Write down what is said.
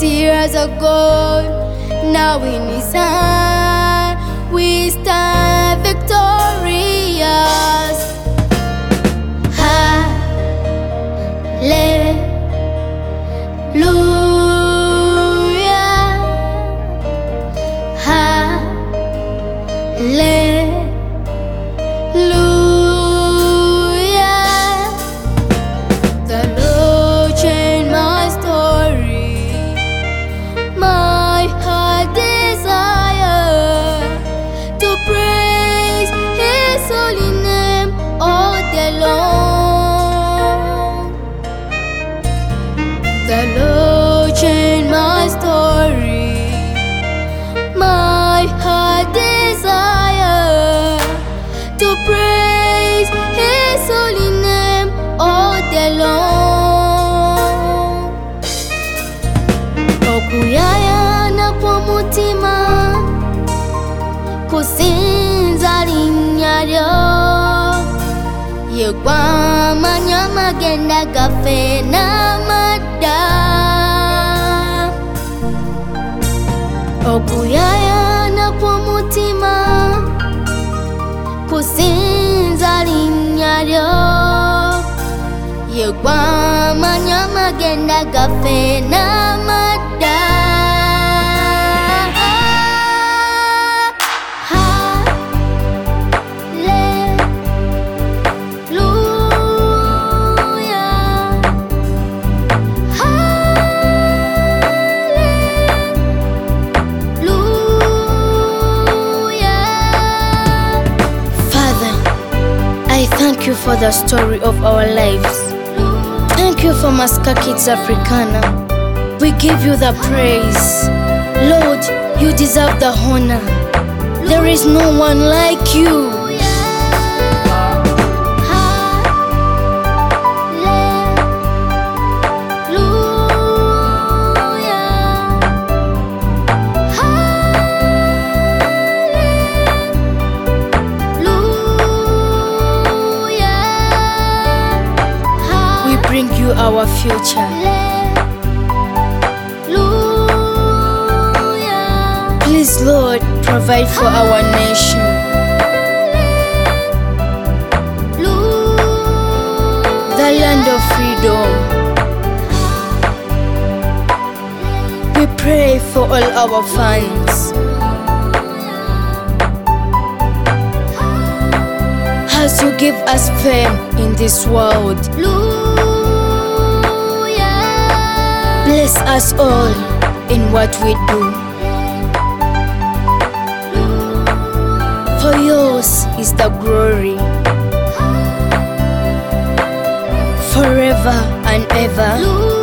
years ago. Now in His hand we stand victorious. Hallelujah, hallelujah. The Lord changed my story, my heart desire to praise His holy name all day long. The Lord changed my story, my heart desire to praise His holy name all day long. Okuyayana kwa mutima kusinza linnya lyo, yegwamanya amagenda gaffe n'amadda. Okuyayana kwa mutima kusinza linnya lyo, yegwamanya amagenda gaffe n'amadda. Thank you for the story of our lives. Thank you for Masika Kids Africana. We give you the praise. Lord, you deserve the honor. There is no one like you. Bring you our future. Please, Lord, provide for our nation. The land of freedom. We pray for all our fans. As you give us fame in this world, bless us all in what we do. For yours is the glory, forever and ever.